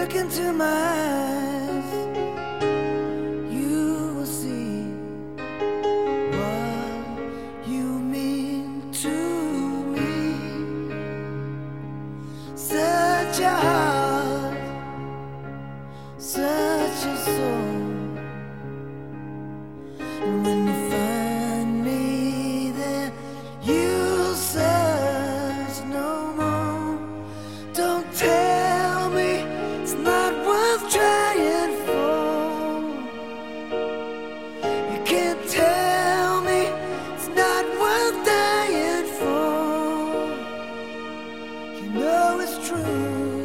Look into my eyes, you will see what you mean to me. Such a heart, such a soul. And when you find me there, you'll search no more. Don't tell me it's not worth trying for. You can't tell me it's not worth dying for. You know it's true.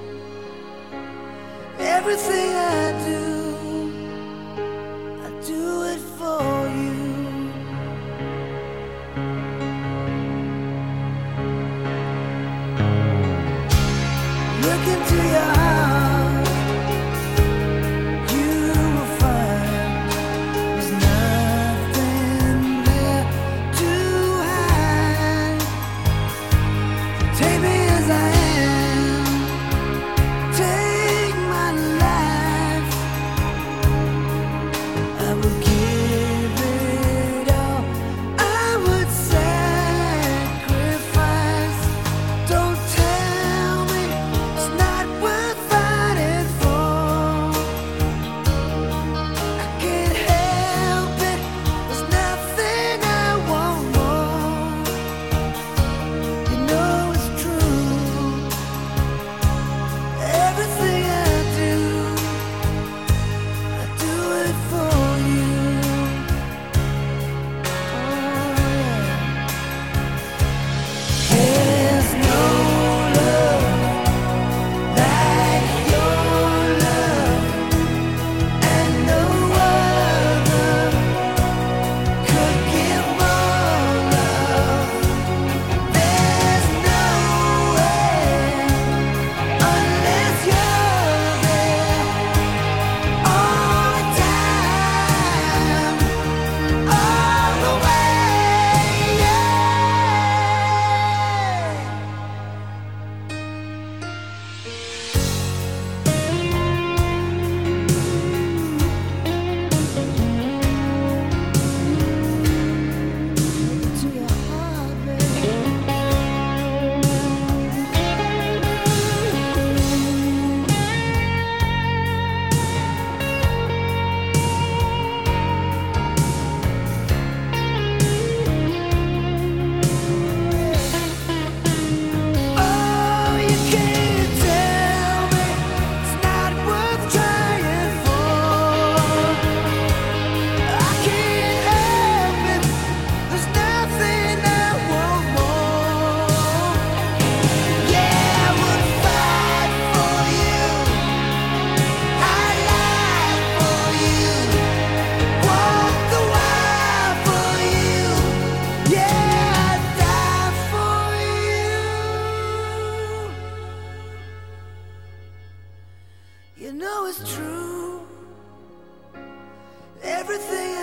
Everything I do it for you. Look into your heart, you will find there's nothing there to hide. Take me as I am, take my life. I would give it all, I would sacrifice. Don't tell me it's not worth fighting for. I can't help it, there's nothing I want more. You know it's true. Everything I do it for you. There's no love like your love, and no other could give more love. There's no way unless you're there all the time, all the way. Yeah. To your heart, baby. Oh, you can't tell me it's not worth trying for. I can't help it, there's nothing I want more. Yeah, I would fight for you, I'd lie for you, walk the wire for you. Yeah, I'd die for you. You know it's true. Everything